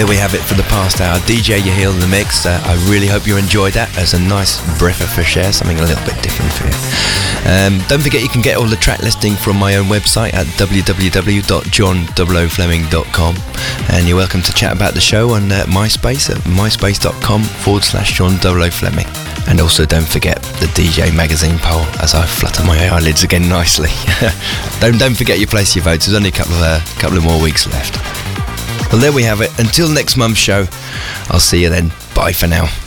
there we have it for the past hour. DJ Yahil in the mix. I really hope you enjoyed that. As a nice breath of fresh air, something a little bit different for you. Don't forget you can get all the track listing from my own website at www.john00fleming.com, and you're welcome to chat about the show on MySpace at myspace.com/John Fleming. And also don't forget the DJ magazine poll as I flutter my eyelids again nicely. don't forget you place your votes. There's only a couple of more weeks left. Well, there we have it. Until next month's show, I'll see you then. Bye for now.